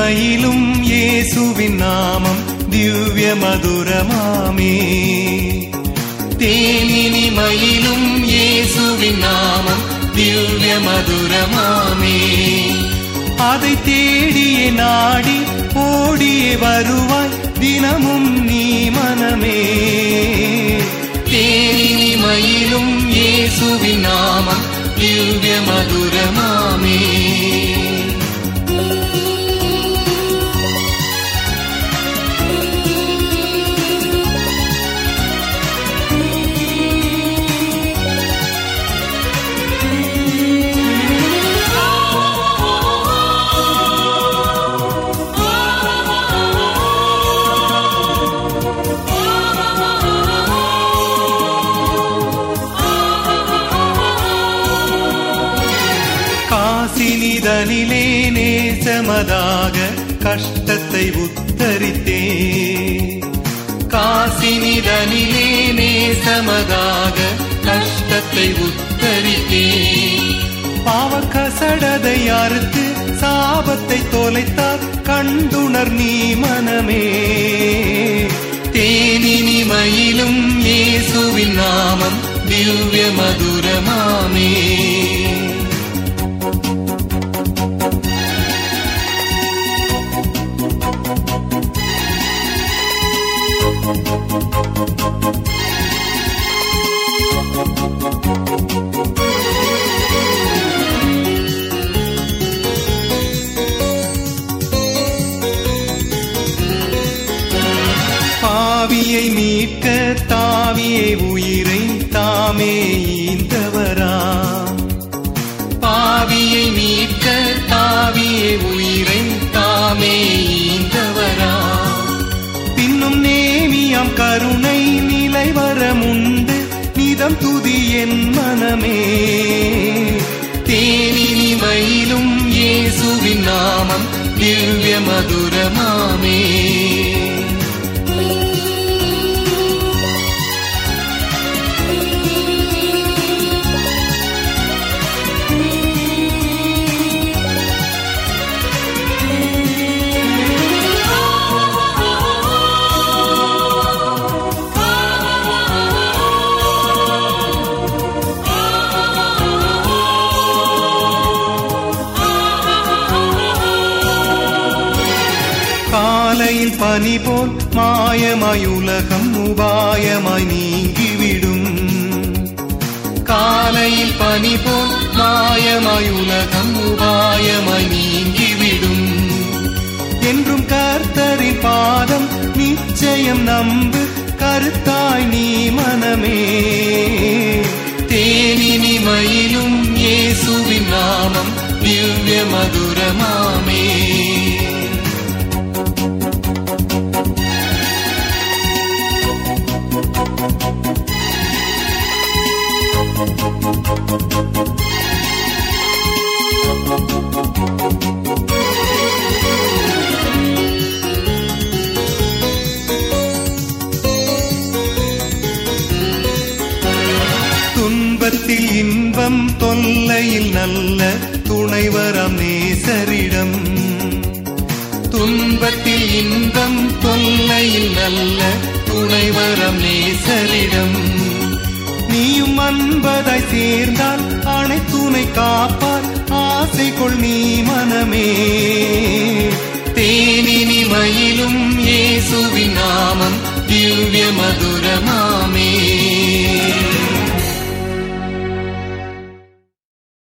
மயிலும் இயேசுவின் நாமம் திவ்ய மதுரமாமே. தேனினி மயிலும் இயேசுவின் நாமம் திவ்ய மதுரமாமே. அதை தேடியே நாடி ஓடியே வருவாய் தினமும் நீ மனமே. தேனினி மயிலும் இயேசுவின் நாமம் திவ்ய மதுரமாமே. காசினிதனிலே நேசமதாக கஷ்டத்தை உத்தரித்தே. காசினிதனிலே நேசமதாக கஷ்டத்தை உத்தரித்தே. பாவக்கசடதை அறுத்து சாபத்தை தொலைத்தார் கண்டுணர் நீ மனமே. தேனினி மயிலும் இயேசுவின் நாமம் திவ்ய மதுரமாமே. பாவியை மீட்க தாவியே உயிரை தாமே ஈந்தவரா. பாவியை மீட்க தாவியே உயிரை தாமே ஈந்தவரா. பின்னும் நேமியாம் கருணை நிலைவரமுண்டு நிதம் துதி என் மனமே. தேனினி மயிலும் இயேசுவின் நாமம் திவ்ய மதுரமாமே. காலையில் பனி போல் மாயமாய் உலகம் உபாயமாய் நீங்கிவிடும். காலையில் பனி போல் மாயமாய் உலகம் உபாயமாய் நீங்கிவிடும். என்றும் கர்த்தரின் பாதம் நிச்சயம் நம்பு கருத்தாய் நீ மனமே. தேனினி மயிலும் இயேசுவின் நாமம் திவ்ய மதுரமாமே. துன்பத்தில் இன்பம் தொல்லையில் நல்ல துணைவரம் நேசரிடம். துன்பத்தில் இன்பம் தொல்லையில் நல்ல துணைவரம் நேசரிடம். நீயும் அன்பதாய் சேர்ந்தால் அனைத்துணை காப்பார் ஆசை கொள் நீ மனமே. தேனினி மயிலும் இயேசுவின் நாமம் திவ்ய மதுரமாமே.